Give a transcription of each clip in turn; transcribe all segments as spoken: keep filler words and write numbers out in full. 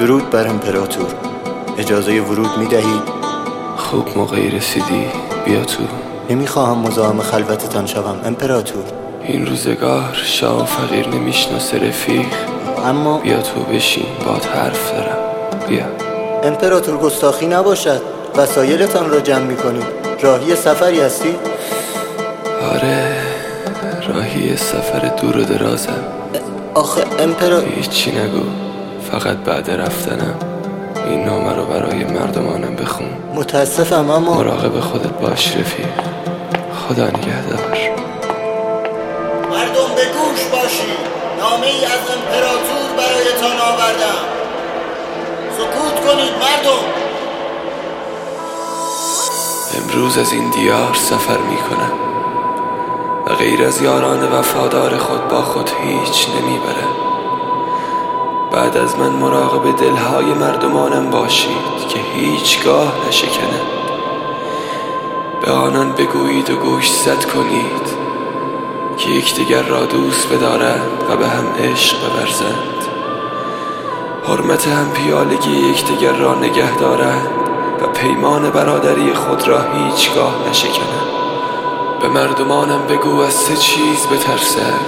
درود بر امپراتور. اجازه ورود می دهید؟ خوب موقعی رسیدی، بیا تو. نمیخواهم مزاحم خلوتتان شوم امپراتور. این روزگار شاه و فقیر نمیشناسه رفیق. اما بیا تو بشین، باد حرف دارم. بیا. امپراتور گستاخی نباشد، وسایلتان را جمع میکنید. راهی سفری هستید؟ آره، راهی سفر دور و درازم. آخه امپراتور هیچی نگو، فقط بعد رفتنم این نامه رو برای مردمانم بخون. متاسفم اما مراقب خودت باش رفیق. خدا نگهدار. مردم به گوش باشید، نامه ای از امپراتور برایتان آوردم. سکوت کنید مردم. امروز از این دیار سفر می کنم و غیر از یاران وفادار خود با خود هیچ نمی برم. بعد از من مراقب دلهای مردمانم باشید که هیچگاه نشکنند. به آنان بگویید و گوش زد کنید که یکدیگر را دوست بدارند و به هم عشق بورزند. حرمت هم پیالگی یکدیگر را نگه دارند و پیمان برادری خود را هیچگاه نشکنند. به مردمانم بگو از سه چیز بترسند: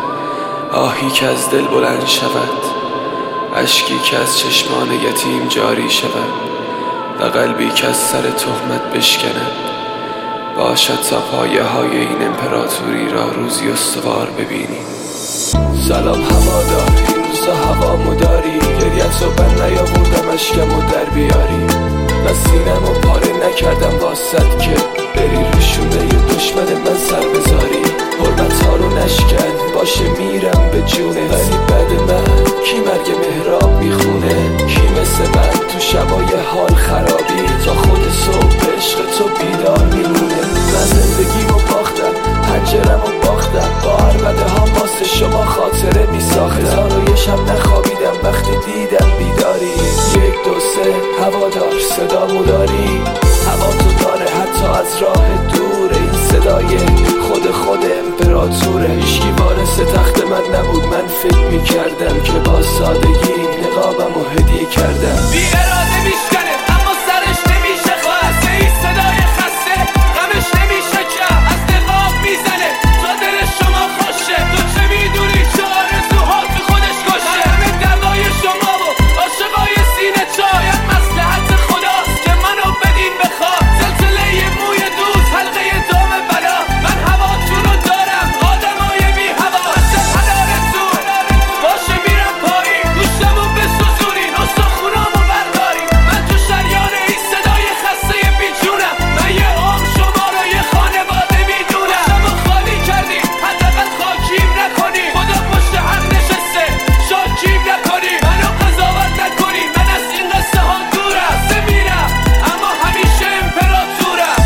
آهی که از دل بلند شود، اشکی که از چشمان یتیم جاری شود و قلبی که از سر تهمت بشکند. باشد تا پایه های این امپراتوری را روزی استوار ببینیم. سلام هوادار، این روزا هوا مداری. گریت رو بند نیاوردم اشکم و در بیاری و سینم و پاره نکردم واسد که بری روشونه ی دشمن من سر بذاری. حرمت ها رو نشکن، باشه میرم به جونه، ولی بعد من کی مرگ مهراب میخونه؟ کی مثل من تو شبای حال خرابی تا خود صبح عشق تو بیدار میمونه؟ من زندگیمو باختم، پنجرمو باختم، با عربده ها واسه شما خاطره میساختم. هزار و یه شب نخوابیدم وقتی دیدم بیداری. یک دو سه هوادار صدامو داری؟ هوا تو داره حتی از راه دور. این صدای خود خود امپراتوره. هیچکی وارث تخت من نبود، من فکر میکردم که با سادگی نقابمو هدیه کردم. بی اراده میشکنه اما سرش نمیشه خسته. این صدای خسته غمش نمیشه کم، از نقاب میزنه تا دل شما خوشه. تو چه میدونی چه آرزوها تو خودش کشه؟ همه دردای شما و عاشقای سینه چاید مصلحت خداست که منو بدین بخواد. سلسله موی دوست حلقه دام بلا، من هواتون رو دارم آدمای بی هوا. اصلا حلالتون باشه میرم پایین، گوشتمو بسوزونین استخونامو بردارین. من تو شریان این صدای خسته بیجونم، من یه عمر شما رو یه خانواده میدونم. شما خالی کردین حداقل خاکیم نکنین، خدا پشت هم نشسته شاکیم نکنین. منو قضاوت نکنین، من از این قصه ها دورم. سه میرم اما همیشه امپراتورم.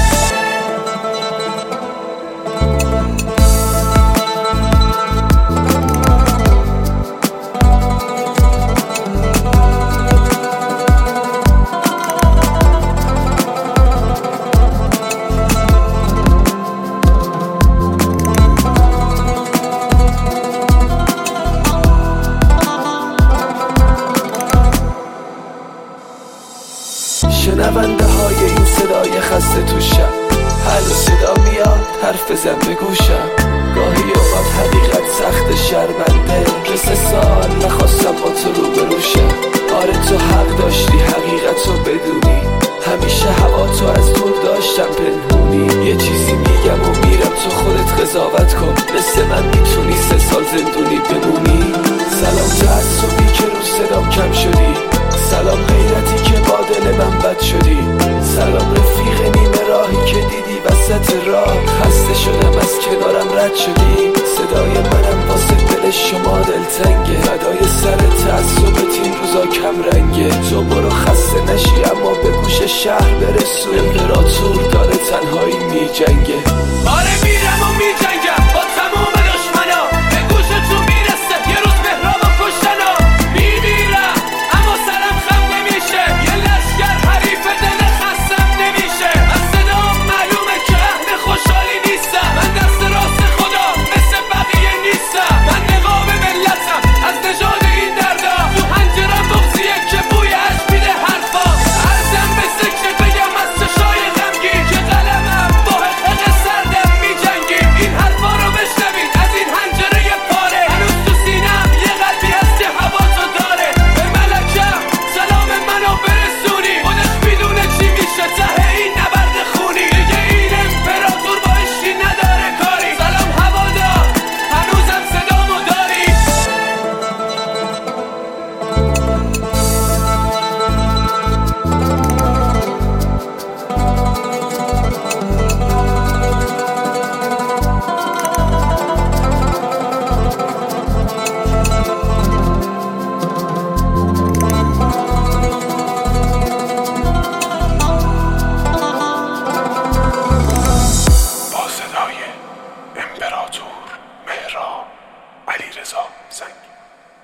شنونده های این صدای خسته تو شب، هر صدا میاد حرف بزن به گوشم. گاهی اوقات حقیقت سخت شرمنده که سه سال نخواستم با تو رو بروشم. آره تو حق داشتی حقیقت رو بدونی، همیشه هوا تو از دور داشتم پنهونی. یه چیزی میگم و میرم تو خودت قضاوت کن، مثل من میتونی سه سال زندونی بمونی. سلام تعصبی که رو صدام کم شدی، سلام غیرتی که با دل من بد شدی، سلام رفیق نیمه راهی که دیدی وسط راه. خسته شدم از کنارم رد شدی، صدای منم واسه دل شما دلتنگه. فدای سر تعصبت این روزا کم رنگه. تو برو خسته نشی اما به گوش شهر برسو، امپراتور داره تنهایی می جنگه. آره میرم و می جنگم با تموم دشمنا، به گوش تو میرسه یه روز مهرابو کشتنا. میمیرم اما سرم خم نمیشه، یه لشگر حریف دل خستم نمیشه. از صدام معلومه که اهل خوشحالی نیستم، من دست راست خدا مثل بقیه نیستم. من نقاب ملتم از نژاد این دردا، تو هنجرم بغضیه که بوی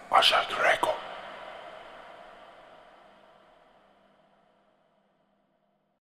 Ashak Records.